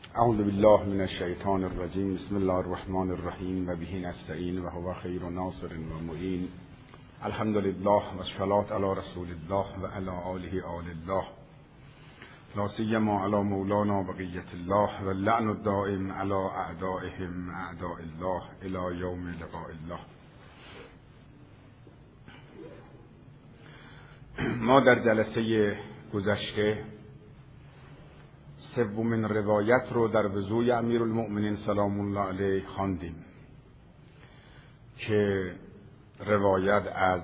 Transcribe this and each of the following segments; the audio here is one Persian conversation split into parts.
اعوذ بالله من الشیطان الرجیم. بسم الله الرحمن الرحیم و به نستعین و هو خیر ناصر و معین. الحمد لله و الصلاة علی رسول الله و علی آله آل الله، لا سیما علی مولانا بقیة الله و اللعن الدائم علی اعدائهم اعداء الله الی یوم لقاء الله. ما در جلسه گذشته سومین روایت رو در وضوء امیرالمؤمنین سلام الله علیه خواندیم که روایت از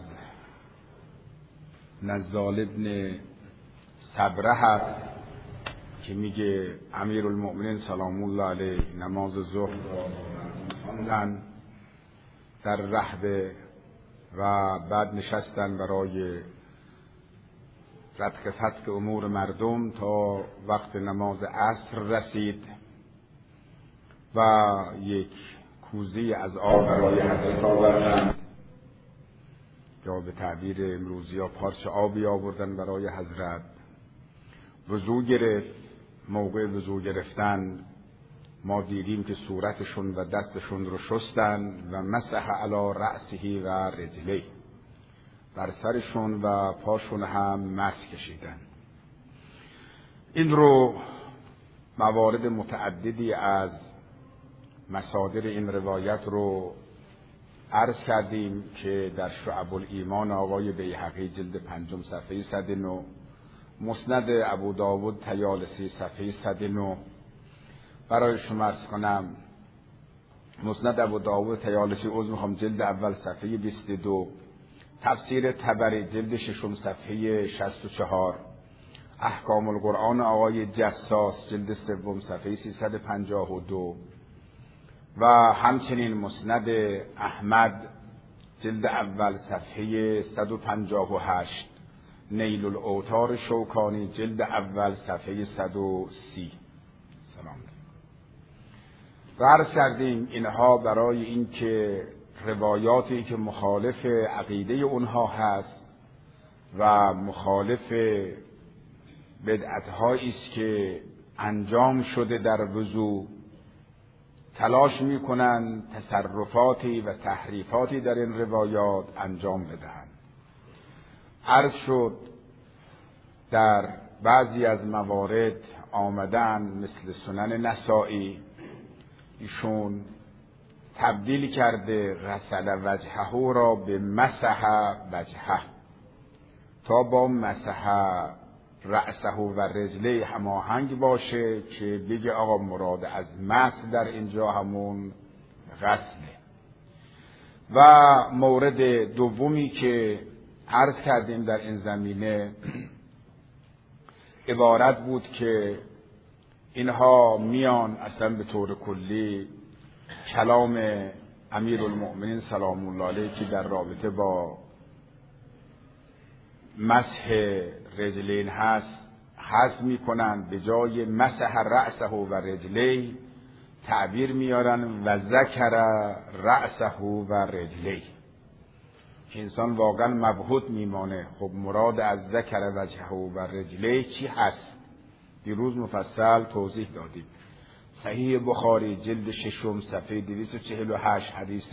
نزال ابن صبره هست که میگه امیرالمؤمنین سلام الله علیه نماز ظهر را خواندن در رحبه و بعد نشستن برای ردک فتک امور مردم تا وقت نماز عصر رسید و یک کوزی از آب برای حضرت آوردند، یا به تعبیر امروزی ها پارچه آبی آوردن برای حضرت. وضو گرفت. موقع وضو گرفتن ما دیدیم که صورتشون و دستشون رو شستن و مسح علی رأسه و رجلیه، بر سرشون و پاشون هم مس کشیدن. این رو موارد متعددی از مصادر این روایت رو عرض کردیم که در شعب الایمان آقای بیهقی جلد 5 صفحه 109، مسند ابو داود طیالسی صفحه 109. برای شما عرض کنم مسند ابو داود طیالسی جلد اول صفحه 22، تفسیر طبری جلد 6 صفحه 64، احکام القرآن آقای جساس جلد 3 صفحه 352 و همچنین مسند احمد جلد اول صفحه 158، نیل الاوتار شوکانی جلد اول صفحه 130. سلام. و عرض کردیم اینها برای این که روایاتی که مخالف عقیده اونها هست و مخالف بدعت‌هایی است که انجام شده در وضو، تلاش میکنن تصرفاتی و تحریفاتی در این روایات انجام بدهند. عرض شد در بعضی از موارد آمدن مثل سنن نسائی، ایشون تبدیل کرده غسل وجهه را به مسح وجهه تا با مسح رأسه و رجله هماهنگ باشه که بگه آقا مراد از مسح در اینجا همون غسله. و مورد دومی که عرض کردیم در این زمینه عبارت بود که اینها میان اصلا به طور کلی کلام امیرالمؤمنین سلام الله علیه که در رابطه با مسح رجلین هست حذف میکنن، به جای مسح رأسه و رجلیه تعبیر میارن و ذکر رأسه و رجلیه، که انسان واقعا مبهوت میمانه. خب مراد از ذکر وجهه و رجلیه چی هست؟ دیروز مفصل توضیح دادیم. صحیح بخاری جلد 6 صفحه 248 حدیث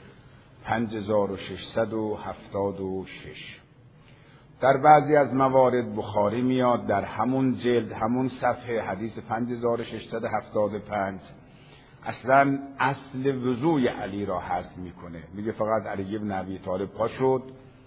5676. در بعضی از موارد بخاری میاد در همون جلد همون صفحه حدیث 5675 اصلا اصل وضوء علی را حذف میکنه. میگه فقط علی بن ابی طالب پا شد،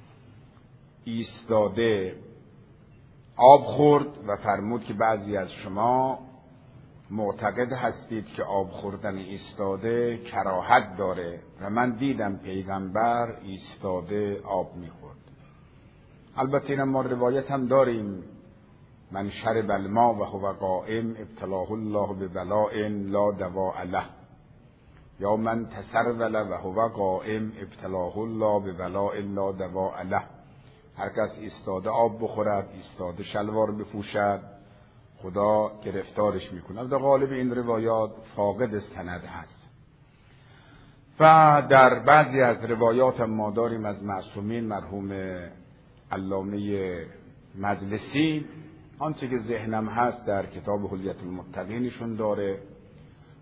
ایستاده، آب خورد و فرمود که بعضی از شما معتقد هستید که آب خوردن ایستاده کراهت داره و من دیدم پیغمبر ایستاده آب میخورد. البته این ما روایت هم داریم، من شرب الماء و هو قائم ابتلاه الله ببلاء لا دواء له، یا من تسرول و هو قائم ابتلاه الله ببلاء لا دواء له. هر کس ایستاده آب بخورد، ایستاده شلوار بپوشد، خدا گرفتارش میکنه. در غالب این روایات فاقد سند هست. و در بعضی از روایات ما داریم از معصومین مرحوم علامه مجلسی، آنچه که ذهنم هست در کتاب حلیت المتقینشون داره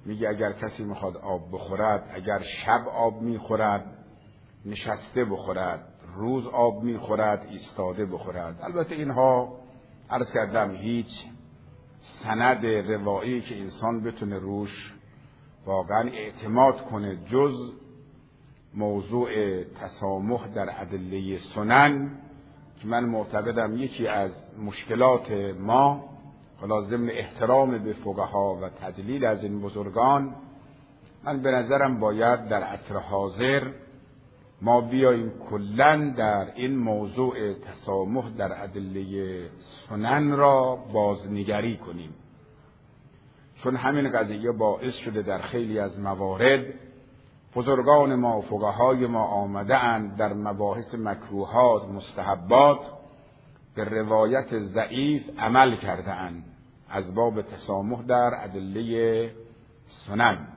میگه اگر کسی میخواد آب بخورد، اگر شب آب میخورد نشسته بخورد، روز آب میخورد ایستاده بخورد. البته اینها عرض کردم هیچ سند روایی که انسان بتونه روش واقعا اعتماد کنه جز موضوع تسامح در ادله سنن که من معتقدم یکی از مشکلات ما، حالا ضمن احترام به فقها و تجلیل از این بزرگان، من به نظرم باید در عصر حاضر ما بیاییم کلاً در این موضوع تسامح در ادله سنن را بازنگری کنیم، چون همین قضیه باعث شده در خیلی از موارد بزرگان ما و فقهای ما آمده اند در مباحث مکروهات مستحبات به روایت ضعیف عمل کرده اند از باب تسامح در ادله سنن.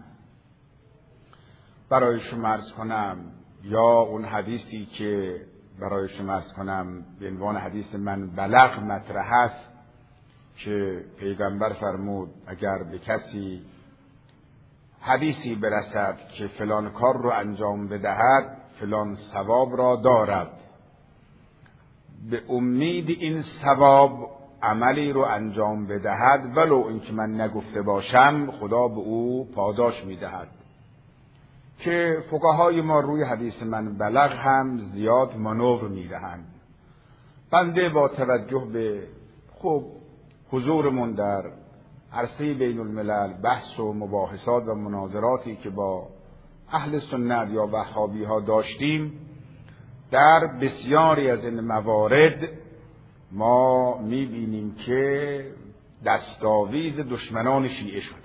برای شما عرض کنم یا اون حدیثی که برای شما عرض کنم به عنوان حدیث من بلغ مطرح است که پیغمبر فرمود اگر به کسی حدیثی برسد که فلان کار رو انجام بدهد فلان ثواب را دارد، به امید این ثواب عملی رو انجام بدهد ولو اینکه من نگفته باشم خدا به او پاداش میدهد. که فقهای ما روی حدیث من بلغ هم زیاد مانور میدهند. بنده با توجه به حضورمون در عرصه بین الملل بحث و مباحثات و مناظراتی که با اهل سنت یا وهابی ها داشتیم، در بسیاری از این موارد ما میبینیم که دستاویز دشمنان شیعه شده.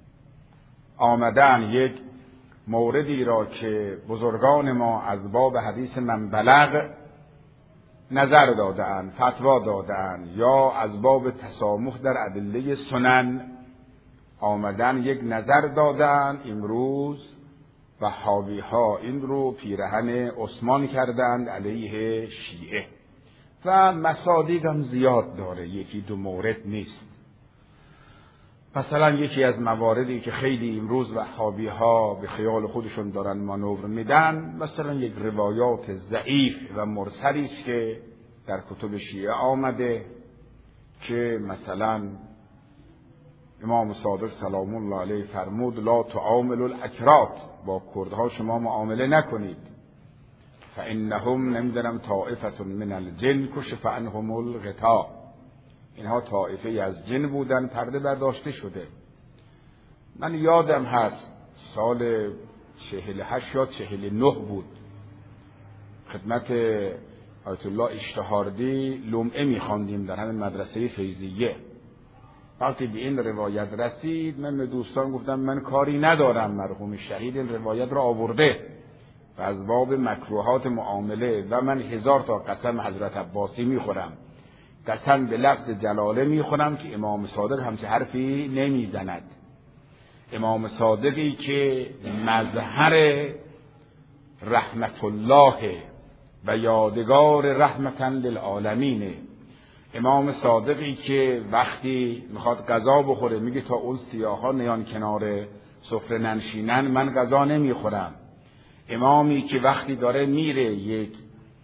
آمدن یک موردی را که بزرگان ما از باب حدیث من بلغ نظر دادند، فتوا دادند، یا از باب تسامح در ادله سنن آمدن یک نظر دادند، امروز وهابی ها این رو پیرهن عثمان کردند علیه شیعه و مصادیق هم زیاد داره، یکی دو مورد نیست. مثلا یکی از مواردی که خیلی امروز وهابی ها به خیال خودشون دارن مانور میدن، مثلا یک روایات ضعیف و مرسلی است که در کتب شیعه آمده که مثلا امام صادق سلام الله علیه فرمود لا تعاملوا الاکراد، با کردها شما معامله نکنید، فانهم نمیدونم طائفه من الجن کشف عنهم الغطاء، اینها طائفه از جن بودن پرده برداشته شده. من یادم هست سال 48 یا 49 بود خدمت آیت الله اشتهاردی لمعه میخواندیم در همین مدرسه فیضیه. وقتی به این روایت رسید من به دوستان گفتم من کاری ندارم، مرحوم شهید این روایت را آورده و از باب مکروهات معامله و من 1000 تا قسم حضرت عباسی میخورم، قسم به لفظ جلاله میخورم که امام صادق همچه حرفی نمیزند. امام صادقی که مظهر رحمت الله و یادگار رحمتا للعالمین، امام صادقی که وقتی میخواد غذا بخوره میگه تا اون سیاها نیان کنار سفره ننشینن من غذا نمیخورم. امامی که وقتی داره میره یک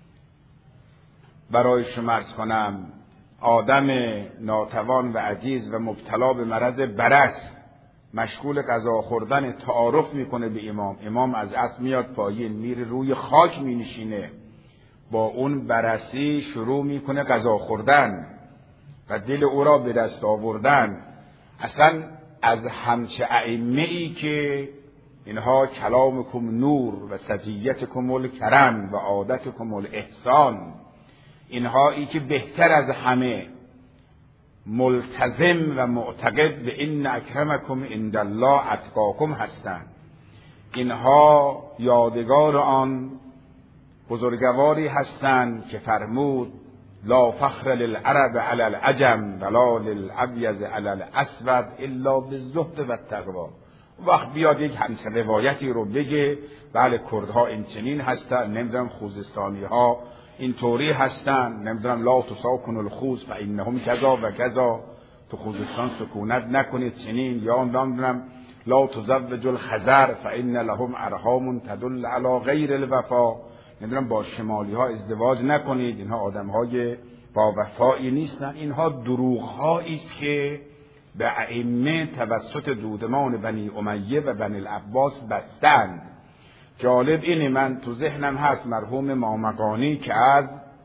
برای شما عرض کنم آدم ناتوان و عجیز و مبتلا به مرض برص مشغول غذا خوردن تعارف میکنه به امام، امام از اسب میاد پایین میره روی خاک مینشینه، با اون برصی شروع میکنه غذا خوردن و دل او را به دست آوردن. اصلا از همچه ائمه‌ای که اینها کلامکم نور و سجیتکم الکرم و عادتکم الاحسان، اینها ای که بهتر از همه ملتزم و معتقد به ان اکرمکم عند الله اتقاکم هستند، اینها یادگار آن بزرگواری هستند که فرمود لا فخر للعرب علی العجم ولا للابیض علی الاسود الا بالزهد و التقوا. وقت بیاد یک همچین روایتی رو بگه بله کردها این چنین هستن، نمیدونم خوزستانی ها این طوری هستن، نمیدونم لا تساکن الخوز فانهم کذا و کذا، تو خوزستان سکونت نکنید چنین، یا نمیدونم لا تزوج الخزر فان لهم ارحام تدل علی غیر الوفا. نمیدونم با شمالی ها ازدواج نکنید، اینها آدم های با وفایی نیستن. اینها دروغ هایی است که به ائمه توسط دودمان بنی امیه و بنی العباس بستند. جالب اینه، من تو ذهنم هست مرحوم مامقانی که از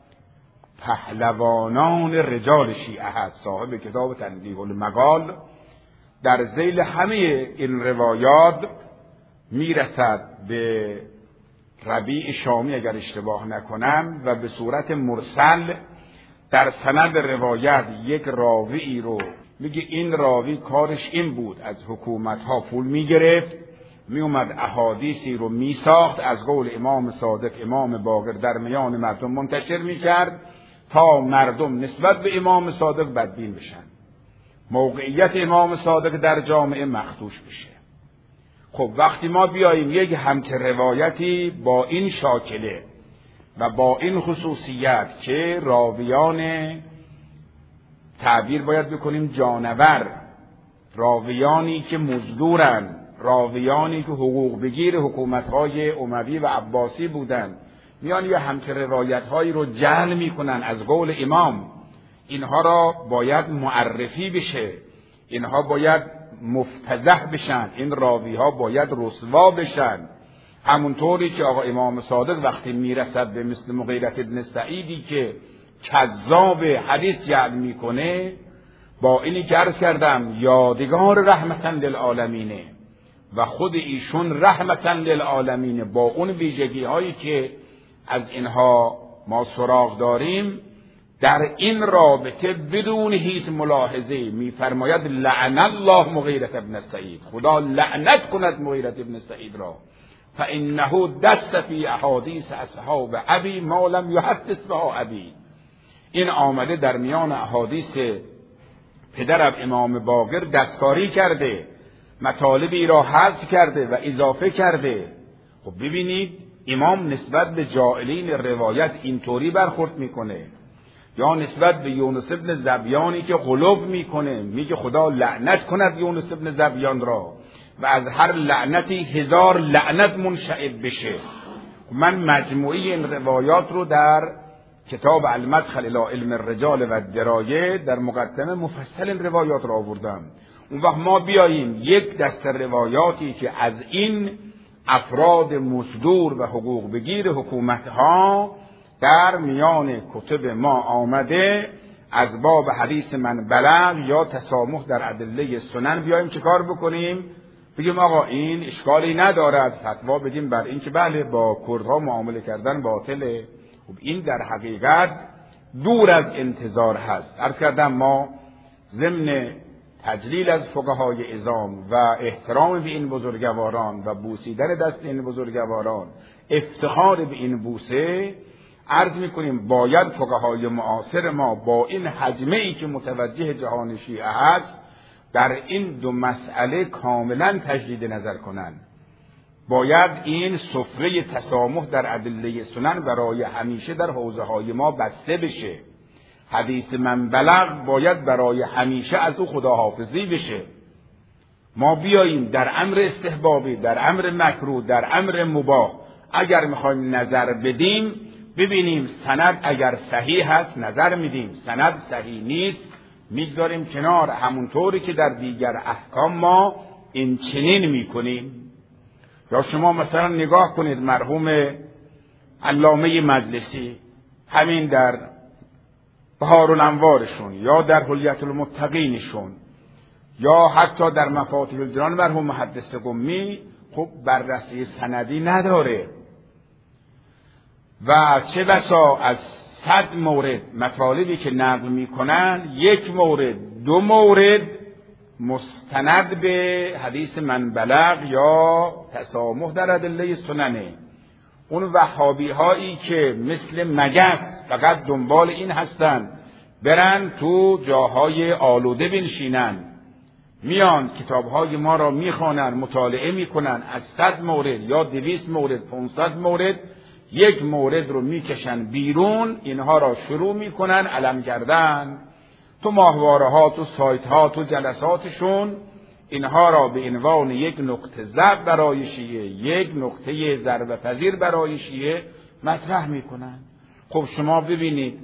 پهلوانان رجال شیعه هست، صاحب کتاب تنبیه المقال، در ذیل همه این روایات میرسد به ربیع شامی اگر اشتباه نکنم و به صورت مرسل در سند روایت یک راوی رو میگه این راوی کارش این بود، از حکومت ها پول میگرفت، میومد احادیثی رو میساخت، از قول امام صادق امام باقر در میان مردم منتشر میکرد تا مردم نسبت به امام صادق بدبین بشن، موقعیت امام صادق در جامعه مخدوش بشه. خب وقتی ما بیاییم یک همچه روایتی با این شاکله و با این خصوصیت که راویان تعبیر باید بکنیم جانور، راویانی که مزدورن، راویانی که حقوق بگیر حکومت‌های اموی و عباسی بودن، میان یه همچه روایت‌هایی رو جعل میکنن از قول امام، اینها را باید معرفی بشه، اینها باید مفتضح بشن، این راوی‌ها باید رسوا بشن. همونطوری که آقا امام صادق وقتی میرسد به مثل مغیرة بن سعیدی که کذاب حدیث جعل میکنه، با اینی که عرض کردم یادگار رحمتاً للعالمینه و خود ایشون رحمتاً للعالمینه، با اون ویژگی هایی که از اینها ما سراغ داریم، در این رابطه بدون هیچ ملاحظه میفرماید لعن الله مغیرة بن سعید، خدا لعنت کند مغیرة بن سعید را، فانه دست فی احادیث اصحاب ابی ما لم یحدث بها ابی. این آمده در میان احادیث پدرم امام باقر دستکاری کرده، مطالبی را حذف کرده و اضافه کرده. خب ببینید امام نسبت به جاهلین روایت اینطوری برخورد میکنه، یا نسبت به یونس ابن ذبیانی که غلو میکنه میگه خدا لعنت کند یونس ابن ذبیان را و از هر لعنتی 1000 لعنت منشعب بشه. من مجموعی این روایات رو در کتاب المدخل الی علم الرجال و الدرایه در مقدمه مفصل این روایات را آوردم. اون وقت ما بیاییم یک دسته روایاتی که از این افراد مزدور و حقوق بگیر حکومت ها در میان کتب ما آمده، از باب حدیث من بلغ یا تسامح در ادله سنن بیاییم چه کار بکنیم؟ بگیم آقا این اشکالی ندارد، فتوا بدیم بر این که بله با کردها معامله کردن باطله. خب این در حقیقت دور از انتظار هست. عرض کردم ما ضمن تجلیل از فقهای عظام و احترام به این بزرگواران و بوسیدن دست این بزرگواران، افتخار به این بوسه، عرض میکنیم باید فقهای معاصر ما با این حجمه ای که متوجه جهان شیعه هست در این دو مسئله کاملا تجدید نظر کنند. باید این سفره تسامح در ادله سنن برای همیشه در حوزه های ما بسته بشه. حدیث من بلغ باید برای همیشه از او خداحافظی بشه. ما بیاییم در امر استحبابی، در امر مکروه، در امر مباح اگر میخوایم نظر بدیم، ببینیم سند اگر صحیح هست نظر میدیم، سند صحیح نیست میگذاریم کنار، همونطوری که در دیگر احکام ما این چنین میکنیم. یا شما مثلا نگاه کنید مرحوم علامه مجلسی، همین در بهارالانوارشون یا در حلیة المتقینشون یا حتی در مفاتیح الجنان مرحوم محدث قمی، خب بررسی سندی نداره و چه بسا از 100 مورد مطالبی که نقل میکنن 1 مورد 2 مورد مستند به حدیث من بلغ یا تسامح در ادله سننه. اون وهابی هایی که مثل مگس فقط دنبال این هستن برن تو جاهای آلوده بنشینن، میان کتابهای ما را میخوانن، مطالعه میکنن، از 100 مورد یا 200 مورد 500 مورد 1 مورد رو میکشن بیرون، اینها را شروع میکنن علم کردن تو ماهواره ها، تو سایت ها، تو جلساتشون. اینها را به عنوان یک نقطه ضعف برای شیعه، یک نقطه ضربه پذیر برای شیعه مطرح میکنن. خب شما ببینید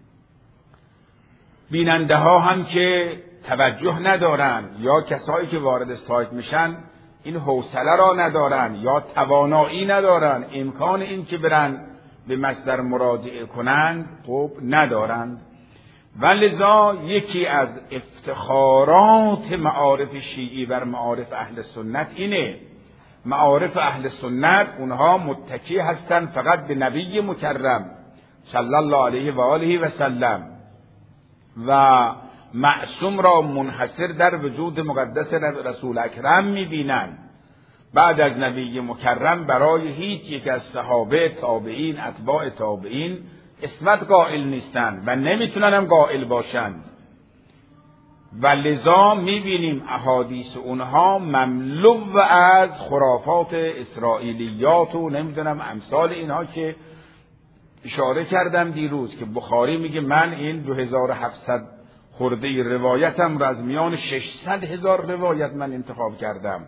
بیننده ها هم که توجه ندارن یا کسایی که وارد سایت میشن این حوصله را ندارن یا توانایی ندارن امکان این که برن به مصدر مراجعه کنند خب ندارند. ولذا یکی از افتخارات معارف شیعی بر معارف اهل سنت اینه، معارف اهل سنت اونها متکی هستند فقط به نبی مکرم صلی الله علیه و آله و سلم و معصوم را منحصر در وجود مقدس رسول اکرم میبینند. بعد از نبی مکرم برای هیچ یک از صحابه، تابعین، اتباع تابعین اسمت قائل نیستند و نمیتونن هم قائل باشند و لذا میبینیم احادیث اونها مملو از خرافات اسرائیلیات و نمیدونم امثال اینها که اشاره کردم دیروز که بخاری میگه من این 2700 خورده روایتم را از میان 600,000 روایت من انتخاب کردم.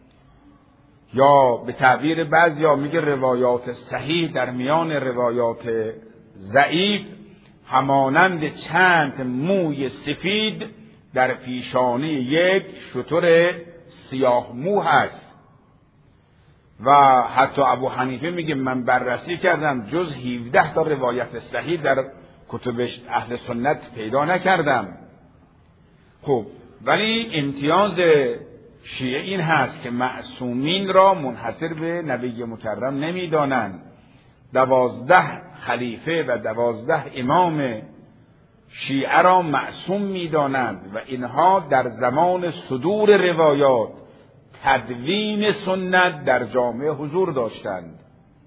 یا به تعبیر بعضیا میگه روایات صحیح در میان روایات ضعیف همانند چند موی سفید در پیشانی یک شتر سیاه مو هست. و حتی ابو حنیفه میگه من بررسی کردم جز 17 تا روایت صحیح در کتب اهل سنت پیدا نکردم. خب ولی امتیاز شیعه این هست که معصومین را منحصر به نبی مکرم نمیدانند. 12 خلیفه و 12 امام شیعه را معصوم میدانند و اینها در زمان صدور روایات تدوین سنت در جامعه حضور داشتند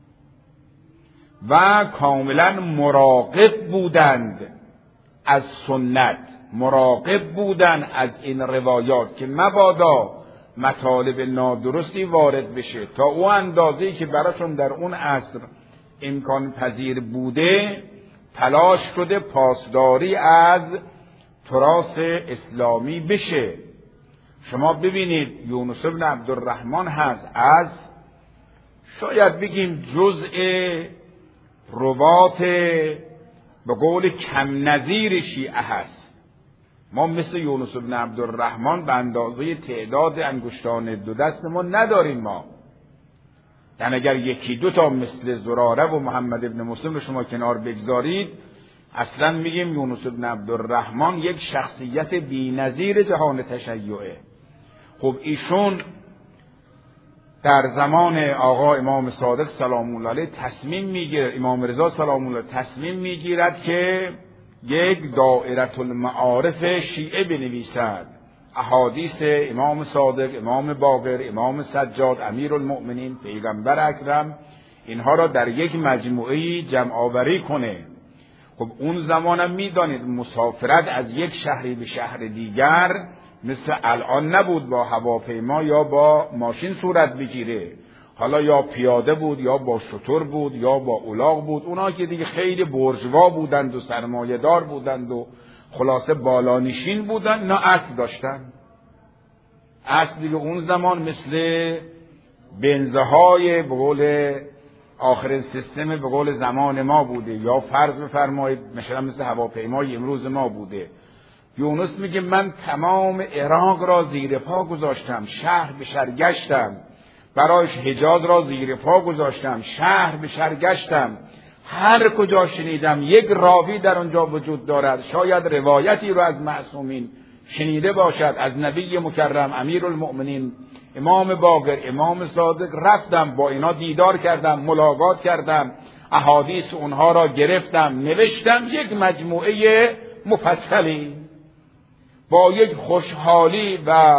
و کاملا مراقب بودند از سنت، مراقب بودند از این روایات که مبادا مطالب نادرستی وارد بشه تا او اندازه‌ای که براشون در اون عصر امکان پذیر بوده تلاش شده پاسداری از تراث اسلامی بشه. شما ببینید یونس بن عبدالرحمن هست از شاید بگیم جزء روات به قول کم نظیر شیعه هست. ما مثل یونس بن عبدالرحمن به اندازه تعداد انگشتان دو دست ما نداریم. ما یعنی اگر یکی دو تا مثل زراره و محمد ابن مسلم رو شما کنار بگذارید اصلا میگیم یونس بن عبدالرحمن یک شخصیت بی‌نظیر جهان تشیعه. خب ایشون در زمان آقا امام صادق سلام الله علیه تصمیم میگیرد، امام رضا سلام الله تصمیم میگیرد که یک دائره المعارف شیعه بنویسد. احادیث امام صادق، امام باقر، امام سجاد، امیرالمؤمنین، پیغمبر اکرم اینها را در یک مجموعه جمع آوری کنه. خب اون زمانم میدانید مسافرت از یک شهری به شهر دیگر مثل الان نبود با هواپیما یا با ماشین صورت بگیره. حالا یا پیاده بود یا با شتر بود یا با الاغ بود. اونا که دیگه خیلی برجوا بودند و سرمایه دار بودند و خلاصه بالانشین بودند، نه اسب داشتن. اسب دیگه اون زمان مثل بنزهای به قول آخرین سیستم به قول زمان ما بوده یا فرض بفرمایید مثل هواپیمای امروز ما بوده. یونس میگه من تمام عراق را زیر پا گذاشتم، شهر به شهر گشتم، برایش حجاز را زیر پا گذاشتم، شهر به شهر گشتم، هر کجا شنیدم یک راوی در آنجا وجود دارد شاید روایتی را از معصومین شنیده باشد، از نبی مکرم، امیرالمؤمنین، امام باقر، امام صادق، رفتم با اینا دیدار کردم، ملاقات کردم، احادیث اونها را گرفتم، نوشتم یک مجموعه مفصلی. با یک خوشحالی و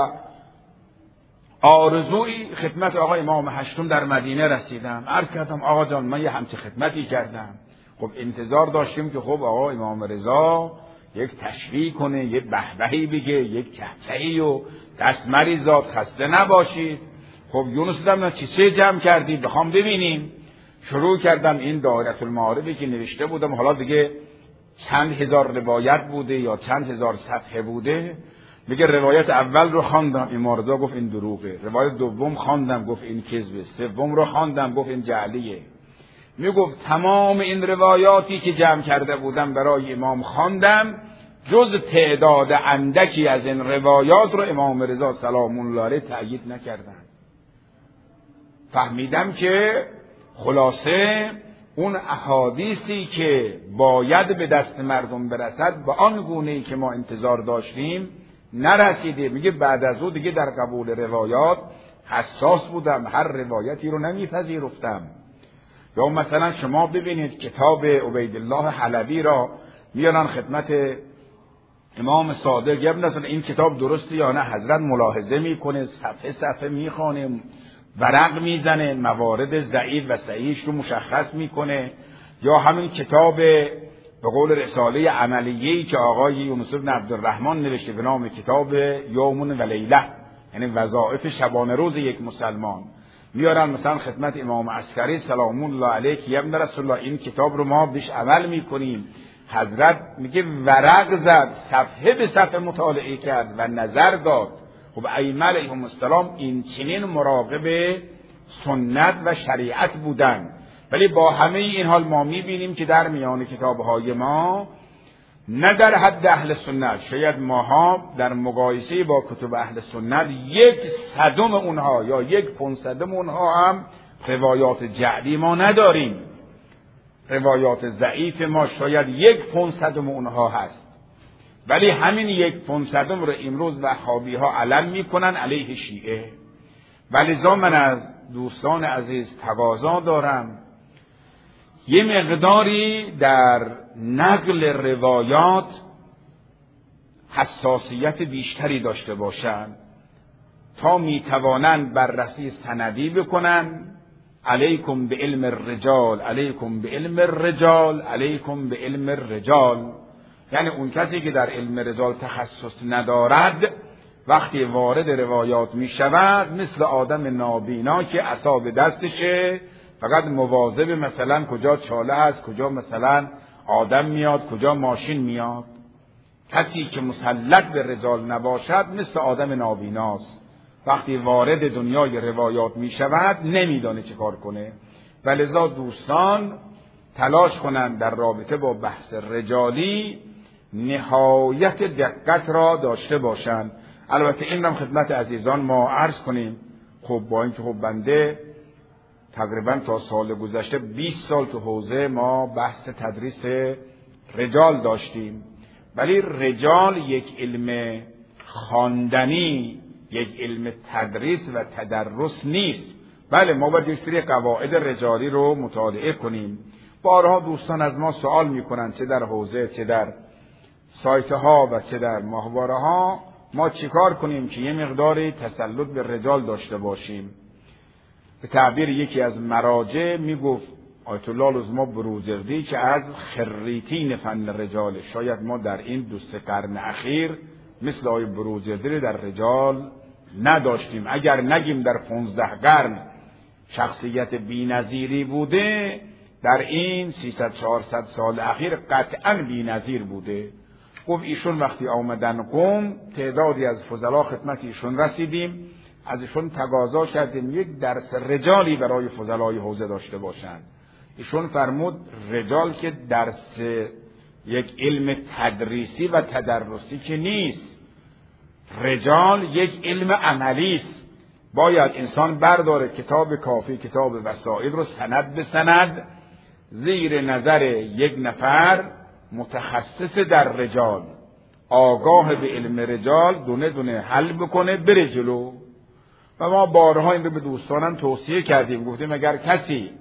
آرزویی خدمت آقا امام هشتم در مدینه رسیدم. عرض کردم آقا جان من یه همچه خدمتی کردم. خب انتظار داشتیم که خب آقا امام رضا یک تشریح کنه، یک بهبهی بگه، یک چهچهی و دست مریزاد، خسته نباشید. خب یونس دم چیزی جمع کردی بخوام ببینیم. شروع کردم این دائره المعارفی که نوشته بودم، حالا دیگه چند هزار روایت بوده یا چند هزار صفحه بوده. میگه روایت اول رو خواندم این مارزا گفت این دروغه، روایت دوم خواندم گفت این کذبه، سوم رو خواندم گفت این جعلیه. میگفت تمام این روایاتی که جمع کرده بودم برای امام خواندم، جز تعداد اندکی از این روایات رو امام رضا سلام الله علیه تأیید نکردن. فهمیدم که خلاصه اون احادیثی که باید به دست مردم برسد به آن گونه‌ای که ما انتظار داشتیم نرسیده. میگه بعد از او دیگه در قبول روایات حساس بودم، هر روایتی رو نمیپذیرفتم. یا مثلا شما ببینید کتاب عبیدالله حلبی را میارن خدمت امام صادق، یا مثلا این کتاب درسته یا نه، حضرت ملاحظه میکنه، صفحه صفحه میخوانه، ورق میزنه، موارد ضعیف و صحیحش رو مشخص میکنه. یا همین کتاب به قول رساله عملیه‌ای که آقای یونس بن عبدالرحمن نوشته به نام کتاب یوم و لیله، یعنی وظایف شبانه روز یک مسلمان، میارن مثلا خدمت امام عسکری سلام الله علیه که ابن رسول الله این کتاب رو ما بیش عمل میکنیم. حضرت میگه ورق زد، صفحه به صفحه مطالعه کرد و نظر داد. خب ائمه علیهم السلام این چنین مراقب سنت و شریعت بودن. ولی با همه این حال ما میبینیم که در میان کتابهای ما نه در حد اهل سنت، شاید ماها در مقایسه با کتب اهل سنت 1/100 اونها یا 1/500 اونها هم روایات جعلی ما نداریم. روایات ضعیف ما شاید 1/500 اونها هست. ولی همین 1/500 رو امروز وهابی ها علم میکنن علیه شیعه. ولذا من از دوستان عزیز تقاضا دارم یه مقداری در نقل روایات حساسیت بیشتری داشته باشند تا میتوانند بررسی سندی بکنن. علیکم به علم الرجال، علیکم به علم الرجال، علیکم به علم الرجال. یعنی اون کسی که در علم رجال تخصص ندارد وقتی وارد روایات می شود مثل آدم نابینا که عصا به دستشه، فقط مواظب مثلا کجا چاله هست، کجا مثلا آدم میاد، کجا ماشین میاد. کسی که مسلط به رجال نباشد مثل آدم نابیناست، وقتی وارد دنیای روایات می شود نمیدانه چه کار کنه. ولذا دوستان تلاش کنند در رابطه با بحث رجالی نهایت دقت را داشته باشند. البته این را خدمت عزیزان ما عرض کنیم. خب با اینکه خب بنده تقریبا تا سال گذشته 20 سال تو حوزه ما بحث تدریس رجال داشتیم، ولی رجال یک علم خواندنی، یک علم تدریس و تدرس نیست. بله ما باید یک سری قواعد رجالی رو مطالعه کنیم. بارها دوستان از ما سوال میکنن چه در حوزه، چه در سایت ها و چه در ماهواره ها ما چیکار کنیم که یه مقداری تسلط به رجال داشته باشیم. به تعبیر یکی از مراجع میگفت آیت الله لزما بروجردی که از خریتین فن رجال، شاید ما در این 2-3 قرن اخیر مثل آیت بروجردی در رجال نداشتیم. اگر نگیم در 15 قرن شخصیت بی‌نظیری بوده، در این 300-400 سال اخیر قطعا بی‌نظیر بوده. گفت ایشون وقتی آمدن قم تعدادی از فضلا خدمت ایشون رسیدیم، از ایشون تقاضا کردیم یک درس رجالی برای فضلای حوزه داشته باشند. ایشون فرمود رجال که درس یک علم تدریسی و تدرسی که نیست، رجال یک علم عملی است. باید انسان برداره کتاب کافی، کتاب وسائل رو سند به سند زیر نظر یک نفر متخصص در رجال، آگاه به علم رجال، دونه دونه حل بکنه بره جلو. و ما بارها این رو به دوستانم توصیه کردیم، گفتیم اگر کسی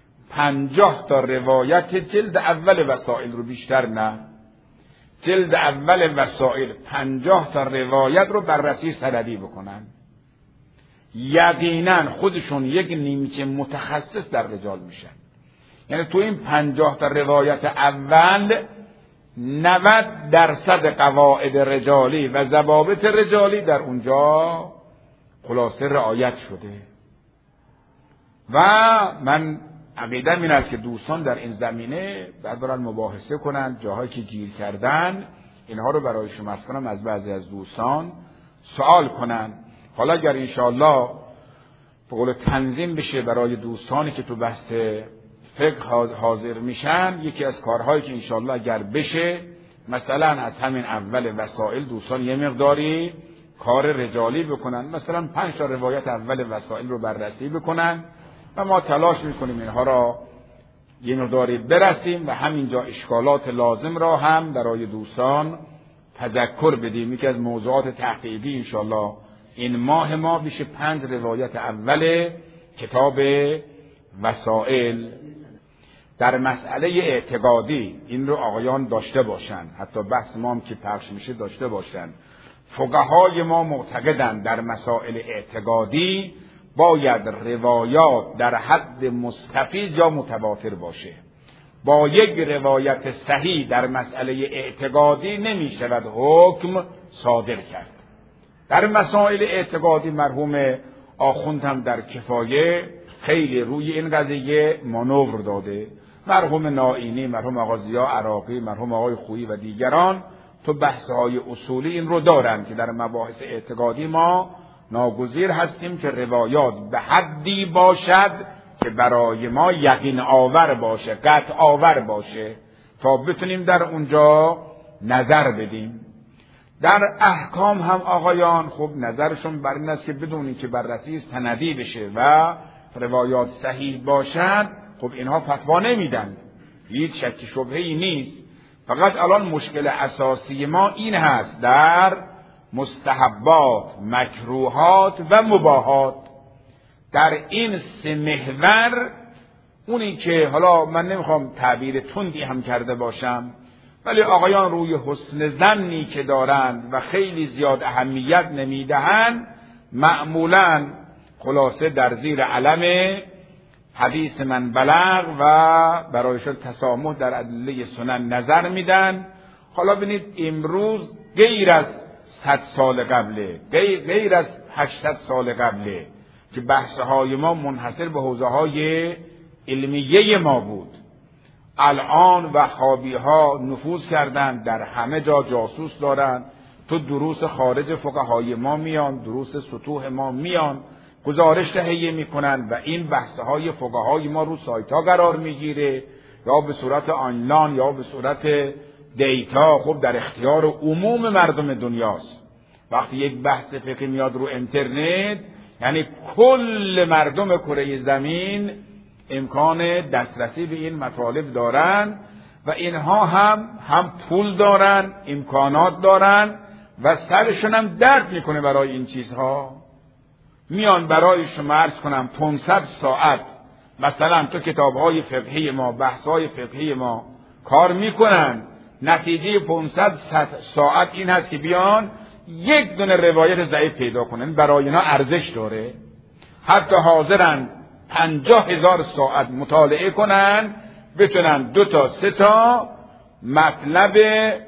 50 تا روایت جلد اول وسائل رو، بیشتر نه، جلد اول وسائل 50 تا روایت رو بررسی سندی بکنن، یقینا خودشون یک نیمچه متخصص در رجال میشن. یعنی تو این 50 تا روایت اول 90% قواعد رجالی و ضوابط رجالی در اونجا خلاصه رعایت شده. و من عقیدم این است که دوستان در این زمینه بعد برن مباحثه کنن، جاهایی که گیر کردن اینها رو برای شما عرض کنم از بعضی از دوستان سوال کنن. حالا اگر انشاءالله به قول تنظیم بشه برای دوستانی که تو بحث فقه حاضر میشن، یکی از کارهایی که انشاءالله اگر بشه، مثلا از همین اول وسائل دوستان یه مقداری کار رجالی بکنن، مثلا 5 تا روایت اول وسائل رو بررسی بکنن و ما تلاش میکنیم اینها را یه مقداری برسیم و همینجا اشکالات لازم را هم برای دوستان تذکر بدیم. یکی از موضوعات تحقیقی انشاءالله این ماه ما بشه 5 روایت اول کتاب وسائل در مسئله اعتقادی. این رو آقایان داشته باشن، حتی بحث ما هم که پخش میشه داشته باشن. فقهای ما معتقدند در مسائل اعتقادی باید روایات در حد مستفیض یا متواتر باشه. با یک روایت صحیح در مسئله اعتقادی نمی شود حکم صادر کرد. در مسائل اعتقادی مرحوم آخوند هم در کفایه خیلی روی این قضیه مانور داده. مرحوم نائینی، مرحوم آقا ضیا عراقی، مرحوم آقای خویی و دیگران تو بحث‌های اصولی این رو دارن که در مباحث اعتقادی ما ناگزیر هستیم که روایات به حدی باشد که برای ما یقین آور باشه، قطع آور باشه، تا بتونیم در اونجا نظر بدیم. در احکام هم آقایان خب نظرشون بر این است که بدون اینکه بررسی سندی بشه و روایات صحیح باشد، خب اینها فتوا نمیدن، هیچ شک شبهه‌ای نیست. فقط الان مشکل اساسی ما این هست در مستحبات، مکروهات و مباحات. در این 3 محور، اونی که حالا من نمیخوام تعبیر تندی هم کرده باشم، ولی آقایان روی حسن ظنی که دارند و خیلی زیاد اهمیت نمیدهند، معمولاً خلاصه در زیر علم حدیث من بلغ و برایشان تسامح در ادله سنن نظر میدن. حالا ببینید امروز غیر از 100 سال قبله، غیر از 800 سال قبله که بحث‌های ما منحصر به حوزه‌های علمیه ما بود، الان وهابی‌ها نفوذ کردند، در همه جا جاسوس دارند، تو دروس خارج فقهای ما میان، دروس سطوح ما میان، گزارش تهیه میکنن و این بحث‌های فقهای ما رو سایت‌ها قرار میگیره، یا به صورت آنلاین یا به صورت دیتا. خب در اختیار عموم مردم دنیاست. وقتی یک بحث فقهی میاد رو اینترنت، یعنی کل مردم کره زمین امکان دسترسی به این مطالب دارن و اینها هم پول دارن، امکانات دارن و سرشون هم درد میکنه برای این چیزها. میان برای شما عرض کنم 500 ساعت مثلا تو کتاب‌های فقهی ما، بحث‌های فقهی ما کار میکنن، نتیجه 500 ساعت این هست که بیان یک دونه روایت ضعیف پیدا کنن. برای اینا ارزش داره، حتی حاضرن 50,000 ساعت مطالعه کنن بتونن 2 تا 3 تا مطلب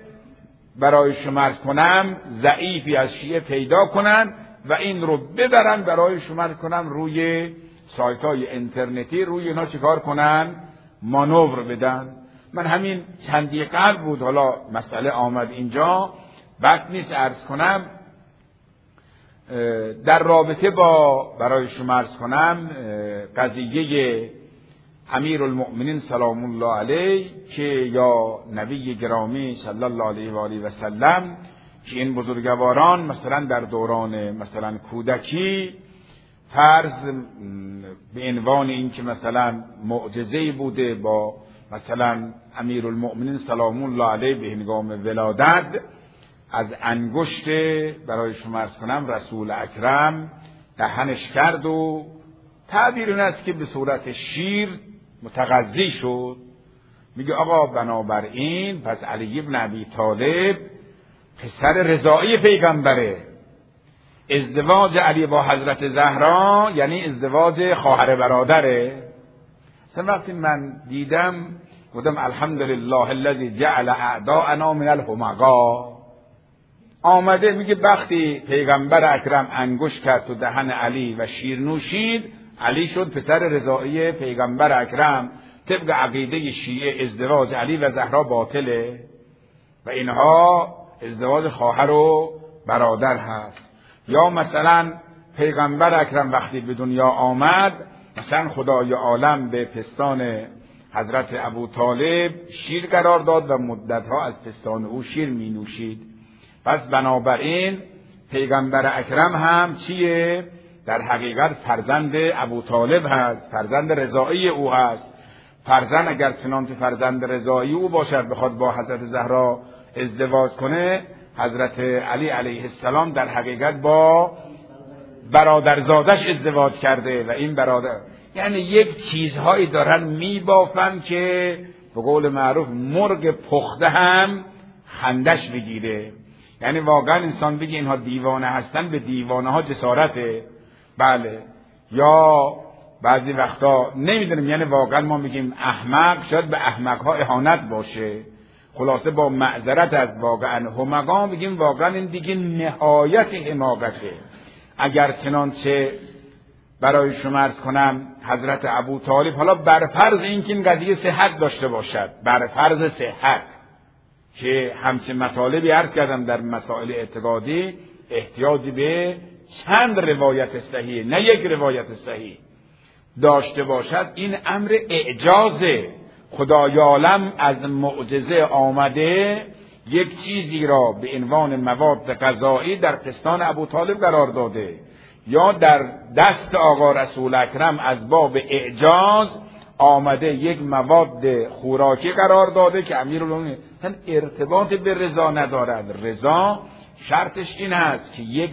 برای شما عرض کنم ضعیفی از شیعه پیدا کنن و این رو ببرن برای شما عرض کنم روی سایت‌های اینترنتی، روی اینا چیکار کنن؟ مانور بدن. من همین چندی قبل بود، حالا مسئله آمد اینجا، بد نیست عرض کنم در رابطه با برای شما عرض کنم قضیه امیرالمؤمنین سلام الله علیه که یا نبی گرامی صلی الله علیه و آله و سلم، که این بزرگواران مثلا در دوران مثلا کودکی فرض به عنوان این که مثلا معجزه‌ای بوده با مثلا امیرالمؤمنین سلام الله علیه به هنگام ولادت از انگشت برای شما عرض کنم رسول اکرم دهنش کرد و تعبیر این است که به صورت شیر متغذی شد. میگه آقا بنابراین پس علی ابن ابی طالب پسر رضاعی پیغمبره، ازدواج علی با حضرت زهرا یعنی ازدواج خواهر برادره. وقتی من دیدم گفتم الحمدلله الذی جعل اعداءنا من الحمقا. آمده میگه وقتی پیغمبر اکرم انگشت کرد تو دهن علی و شیر نوشید، علی شد پسر رضاعی پیغمبر اکرم. طبق عقیده شیعه ازدواج علی و زهرا باطله و اینها ازدواج خواهر و برادر هست. یا مثلا پیغمبر اکرم وقتی به دنیا آمد، مثلا خدای عالم به پستان حضرت ابوطالب شیر قرار داد و مدتها از پستان او شیر می نوشید. پس بنابراین پیغمبر اکرم هم چیه؟ در حقیقت فرزند ابوطالب هست، فرزند رضاعی او هست. فرزند اگر چنانچه فرزند رضاعی او باشد بخواد با حضرت زهرا ازدواج کنه، حضرت علی علیه السلام در حقیقت با برادرزادش ازدواج کرده و این برادر، یعنی یک چیزهایی دارن میبافن که به قول معروف مرغ پخته هم خندش بگیره. یعنی واقعا انسان بگه اینها دیوانه هستن، به دیوانه ها جسارته. بله. یا بعضی وقتا نمیدونم، یعنی واقعا ما میگیم احمق، شاید به احمق ها اهانت باشه. خلاصه با معذرت از واقعا همقا میگیم واقعا این دیگه نهایت حماقته. اگر چنانچه برای شما عرض کنم حضرت ابوطالب، حالا بر فرض اینکه این قضیه صحت داشته باشد، بر فرض صحت که همچه مطالبی عرض کردم در مسائل اعتقادی احتیاجی به چند روایت صحیح، نه یک روایت صحیح داشته باشد، این امر اعجازه. خدای عالم از معجزه آمده یک چیزی را به عنوان مواد غذایی در پستان ابوطالب قرار داده، یا در دست آقا رسول اکرم از باب اعجاز آمده یک مواد خوراکی قرار داده که امیرالمومنین ارتباط به رضا ندارد. رضا شرطش این است که یک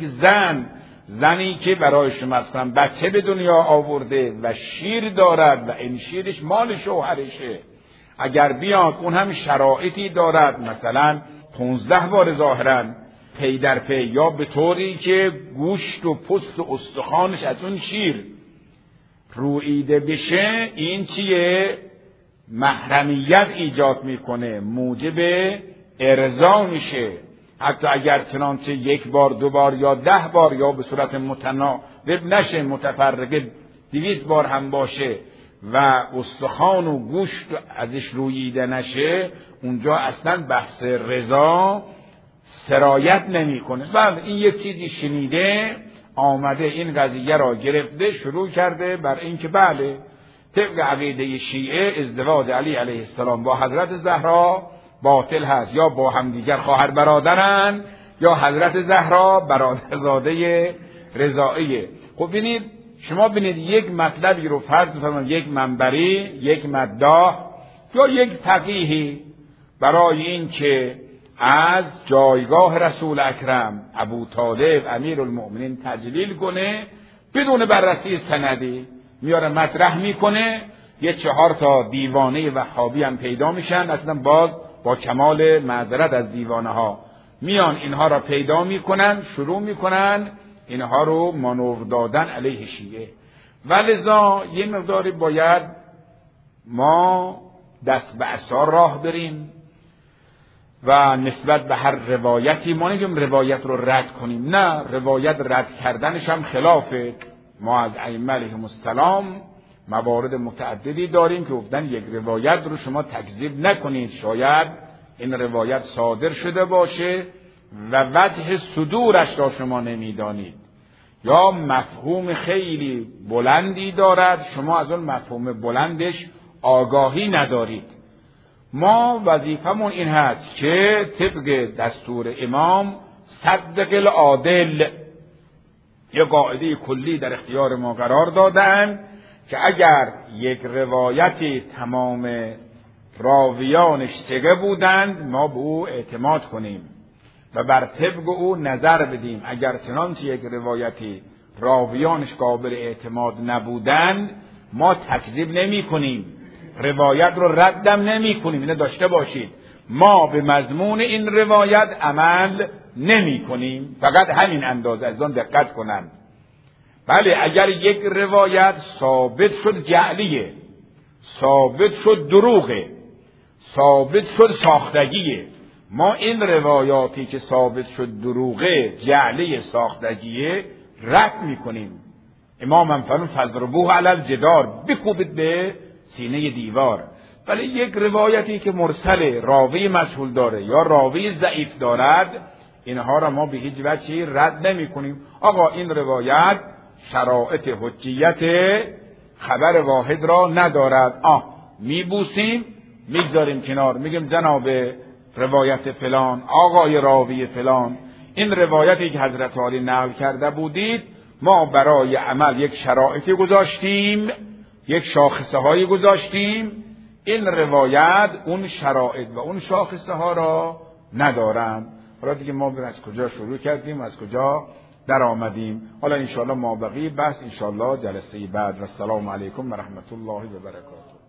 زنی که برای شما مثلا بچه به دنیا آورده و شیر دارد و این شیرش مال شوهرشه، اگر بیاد اون هم شرایطی دارد، مثلا 15 بار ظاهرا پی در پی، یا به طوری که گوشت و پوست و استخوانش از اون شیر روییده بشه، این چیه؟ محرمیت ایجاد میکنه، موجب ارضا میشه. حتی اگر چنانچه یک بار، 2 بار یا 10 بار یا به صورت متناوب نشه، متفرقه 200 بار هم باشه و استخوان و گوشت ازش روییده نشه، اونجا اصلا بحث رضا سرایت نمیکنه. بله، این یک چیزی شنیده آمده این قضیه را گرفته شروع کرده بر اینکه بله طبق عقیده شیعه ازدواج علی علیه السلام با حضرت زهرا باطل هست، یا با همدیگر خواهر برادرن یا حضرت زهرا برادرزاده رضاعیه. خب ببینید، شما ببینید یک مطلبی رو فرض بفرمایید یک منبری، یک مداح یا یک فقیهی برای این که از جایگاه رسول اکرم ابوطالب امیرالمؤمنین تجلیل کنه، بدون بررسی سندی میاره مطرح میکنه، یه 4 تا دیوانه وهابی هم پیدا میشن، اصلا باز با کمال معذرت از دیوانه ها میان اینها را پیدا میکنن، شروع میکنن اینها رو مانور دادن علیه شیعه. ولذا یه مقداری باید ما دست به عصا راه بریم و نسبت به هر روایتی ما نگیم روایت رو رد کنیم، نه، روایت رد کردنش هم خلافه. ما از ائمه علیهم السلام موارد متعددی داریم که گفتن یک روایت رو شما تکذیب نکنید، شاید این روایت صادر شده باشه و وجه صدورش را شما نمیدانید، یا مفهوم خیلی بلندی دارد، شما از اون مفهوم بلندش آگاهی ندارید. ما وظیفمون این هست که طبق دستور امام صدق العادل، یه قاعده کلی در اختیار ما قرار دادن که اگر یک روایتی تمام راویانش ثقه بودند ما به او اعتماد کنیم و بر طبق او نظر بدیم. اگر چنانچه یک روایتی راویانش قابل اعتماد نبودند ما تکذیب نمی کنیم، روایت رو ردم نمی کنیم. اینو داشته باشید، ما به مضمون این روایت عمل نمی کنیم، فقط همین اندازه، از آن دقت کنند. بله، اگر یک روایت ثابت شد جعلیه، ثابت شد دروغه، ثابت شد ساختگیه، ما این روایاتی که ثابت شد دروغه، جعلی، ساختگیه رد میکنیم. امام هم فرمود فضربوه علی الجدار، بکوبید به سینه دیوار. ولی یک روایتی که مرسل راوی مجهول داره یا راوی ضعیف دارد، اینها را ما به هیچ وجهی رد نمی کنیم. آقا این روایت شرایط حجیت خبر واحد را ندارد، میبوسیم، میگذاریم کنار، میگیم جناب روایت فلان، آقای راوی فلان، این روایتی که حضرت علی نقل کرده بودید، ما برای عمل یک شرایطی گذاشتیم، یک شاخصه هایی گذاشتیم، این روایت اون شرایط و اون شاخصه ها را ندارند. حالا دیگه ما از کجا شروع کردیم، از کجا در آمدیم. حالا انشاءالله ما بقیه بحث انشاءالله جلسه بعد. و السلام علیکم و رحمت الله و برکاته.